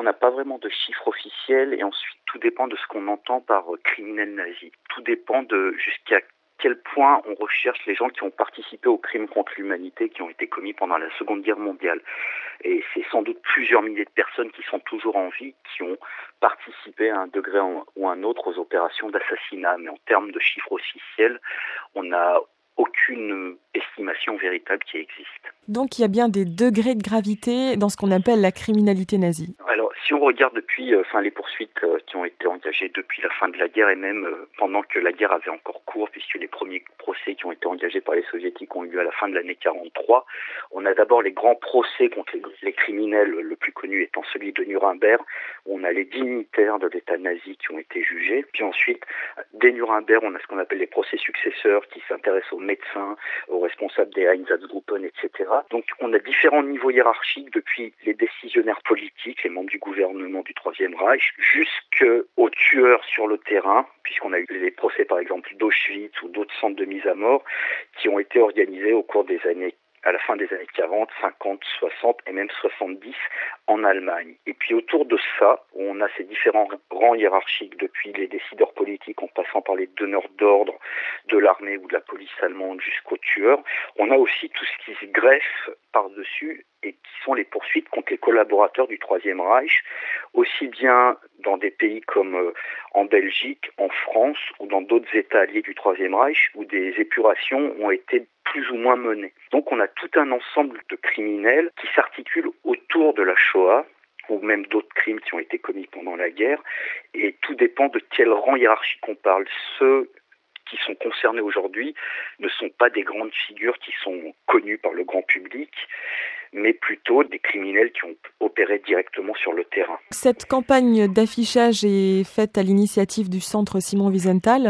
n'a pas vraiment de chiffres officiels et ensuite tout dépend de ce qu'on entend par criminel nazi. Tout dépend de jusqu'à quel point on recherche les gens qui ont participé aux crimes contre l'humanité qui ont été commis pendant la Seconde Guerre mondiale. Et c'est sans doute plusieurs milliers de personnes qui sont toujours en vie, qui ont participé à un degré ou un autre aux opérations d'assassinat. Mais en termes de chiffres officiels, on n'a aucune estimation véritable qui existe. Donc il y a bien des degrés de gravité dans ce qu'on appelle la criminalité nazie. Alors, si on regarde depuis les poursuites qui ont été engagées depuis la fin de la guerre et même pendant que la guerre avait encore cours, puisque les premiers procès qui ont été engagés par les soviétiques ont eu lieu à la fin de l'année 43, on a d'abord les grands procès contre les criminels, le plus connu étant celui de Nuremberg, où on a les dignitaires de l'État nazi qui ont été jugés. Puis ensuite, dès Nuremberg, on a ce qu'on appelle les procès successeurs qui s'intéressent aux médecins, aux responsables des Einsatzgruppen, etc. Donc on a différents niveaux hiérarchiques depuis les décisionnaires politiques, les membres du gouvernement du Troisième Reich, jusqu'aux tueurs sur le terrain, puisqu'on a eu les procès par exemple d'Auschwitz ou d'autres centres de mise à mort qui ont été organisés au cours des années à la fin des années 40, 50, 60 et même 70 en Allemagne. Et puis autour de ça, on a ces différents rangs hiérarchiques depuis les décideurs politiques en passant par les donneurs d'ordre de l'armée ou de la police allemande jusqu'aux tueurs. On a aussi tout ce qui se greffe par-dessus et qui sont les poursuites contre les collaborateurs du Troisième Reich, aussi bien dans des pays comme en Belgique, en France ou dans d'autres États alliés du Troisième Reich où des épurations ont été plus ou moins menées. Donc on a tout un ensemble de criminels qui s'articulent autour de la Shoah ou même d'autres crimes qui ont été commis pendant la guerre et tout dépend de quel rang hiérarchique on parle. Ceux qui sont concernés aujourd'hui ne sont pas des grandes figures qui sont connues par le grand public, mais plutôt des criminels qui ont opéré directement sur le terrain. Cette campagne d'affichage est faite à l'initiative du centre Simon Wiesenthal,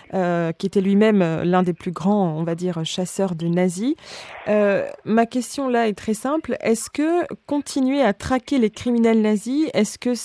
qui était lui-même l'un des plus grands, on va dire, chasseurs de nazis. Ma question là est très simple. Est-ce que continuer à traquer les criminels nazis, est-ce que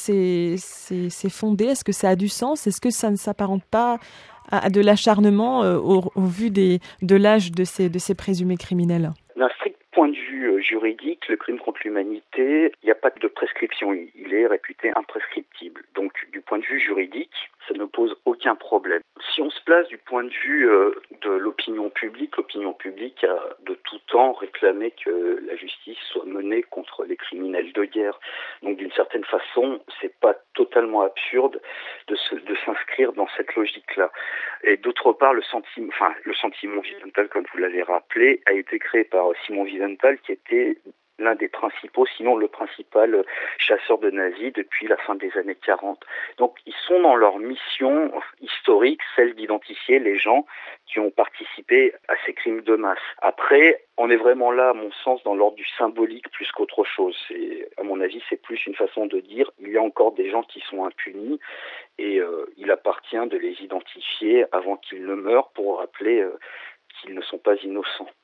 c'est fondé? Est-ce que ça a du sens? Est-ce que ça ne s'apparente pas à de l'acharnement au vu de l'âge de ces présumés criminels? D'un strict point de vue juridique, le crime contre l'humanité, il n'y a pas de prescription, il est réputé imprescriptible. Donc du point de vue juridique, ça ne pose aucun problème. Si on se place du point de vue de l'opinion publique a de tout temps réclamé que la justice soit menée contre les criminels de guerre. Donc d'une certaine façon, c'est pas totalement absurde de s'inscrire dans cette logique-là. Et d'autre part, le sentiment Wiesenthal, comme vous l'avez rappelé, a été créé par Simon Wiesenthal, qui était l'un des principaux, sinon le principal chasseur de nazis depuis la fin des années 40. Donc ils sont dans leur mission historique, celle d'identifier les gens qui ont participé à ces crimes de masse. Après, on est vraiment là, à mon sens, dans l'ordre du symbolique plus qu'autre chose. À mon avis, c'est plus une façon de dire il y a encore des gens qui sont impunis et il appartient de les identifier avant qu'ils ne meurent pour rappeler qu'ils ne sont pas innocents.